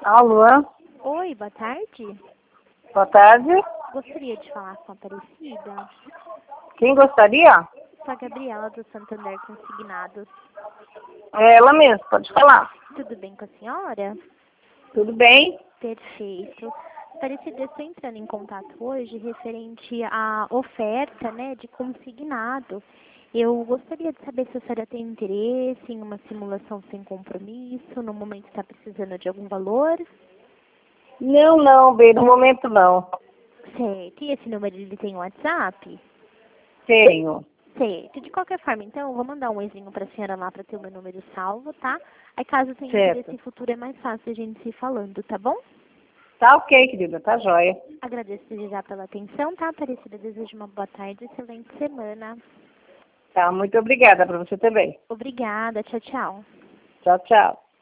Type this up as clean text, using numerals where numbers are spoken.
Alô? Oi, boa tarde. Boa tarde. Gostaria de falar com a Aparecida. Quem gostaria? Sou a Gabriela do Santander Consignados. É ela mesmo, pode falar. Tudo bem com a senhora? Tudo bem? Perfeito. Aparecida, eu estou entrando em contato hoje referente à oferta, né, de consignado. Eu gostaria de saber se a senhora tem interesse em uma simulação sem compromisso, no momento está precisando de algum valor. Não, bem, no momento não. Certo. E esse número ele tem WhatsApp? Tenho. Certo. De qualquer forma, então, eu vou mandar um oizinho para a senhora lá para ter o meu número salvo, tá? Aí, caso tenha Certo. interesse futuro, é mais fácil a gente se ir falando, tá bom? Tá ok, querida, tá jóia. Agradeço desde já pela atenção, tá, Aparecida? Desejo uma boa tarde e excelente semana. Tá, muito obrigada para você também. Obrigada. Tchau, tchau. Tchau, tchau.